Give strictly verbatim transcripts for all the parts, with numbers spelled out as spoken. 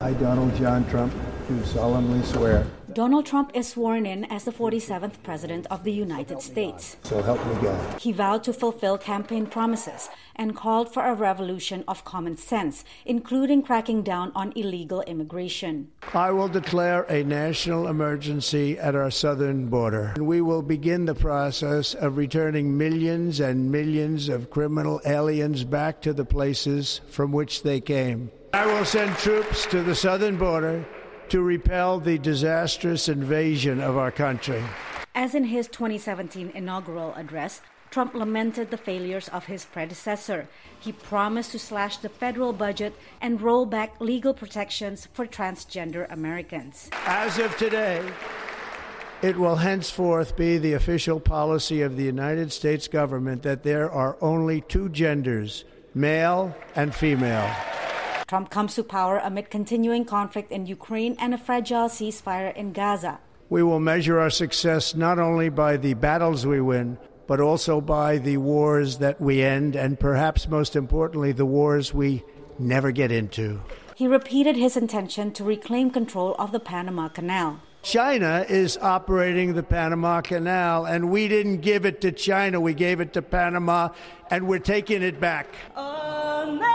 I, Donald John Trump, do solemnly swear. Donald Trump is sworn in as the forty-seventh President of the United States. So help me God. He vowed to fulfill campaign promises and called for a revolution of common sense, including cracking down on illegal immigration. I will declare a national emergency at our southern border. We will begin the process of returning millions and millions of criminal aliens back to the places from which they came. I will send troops to the southern border to repel the disastrous invasion of our country. As in his twenty seventeen inaugural address, Trump lamented the failures of his predecessor. He promised to slash the federal budget and roll back legal protections for transgender Americans. As of today, it will henceforth be the official policy of the United States government that there are only two genders, male and female. Trump comes to power amid continuing conflict in Ukraine and a fragile ceasefire in Gaza. We will measure our success not only by the battles we win, but also by the wars that we end, and perhaps most importantly, the wars we never get into. He repeated his intention to reclaim control of the Panama Canal. China is operating the Panama Canal, and we didn't give it to China. We gave it to Panama, and we're taking it back. America,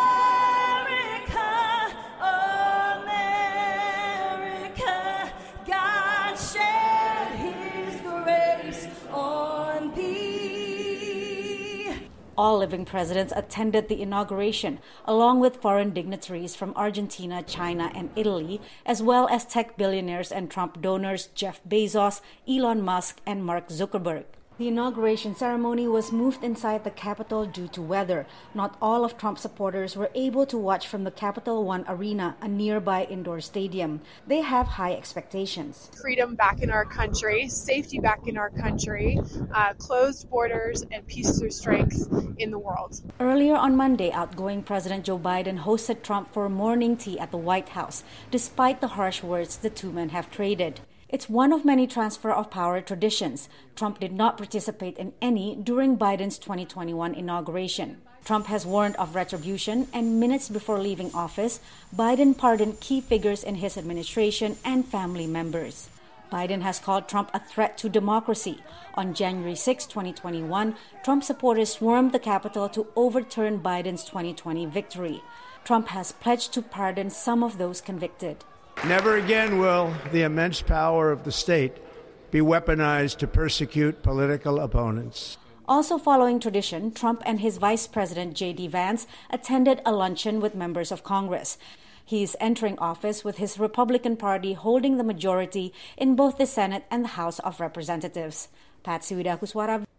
America, God shed his grace on thee. All living presidents attended the inauguration, along with foreign dignitaries from Argentina, China, and Italy, as well as tech billionaires and Trump donors Jeff Bezos, Elon Musk, and Mark Zuckerberg. The inauguration ceremony was moved inside the Capitol due to weather. Not all of Trump's supporters were able to watch from the Capital One Arena, a nearby indoor stadium. They have high expectations. Freedom back in our country, safety back in our country, uh, closed borders, and peace through strength in the world. Earlier on Monday, outgoing President Joe Biden hosted Trump for morning tea at the White House, despite the harsh words the two men have traded. It's one of many transfer of power traditions. Trump did not participate in any during Biden's twenty twenty-one inauguration. Trump has warned of retribution, and minutes before leaving office, Biden pardoned key figures in his administration and family members. Biden has called Trump a threat to democracy. On January sixth, twenty twenty-one, Trump supporters swarmed the Capitol to overturn Biden's twenty twenty victory. Trump has pledged to pardon some of those convicted. Never again will the immense power of the state be weaponized to persecute political opponents. Also following tradition, Trump and his Vice President J D Vance attended a luncheon with members of Congress. He is entering office with his Republican Party holding the majority in both the Senate and the House of Representatives. Patsy Widakuswara.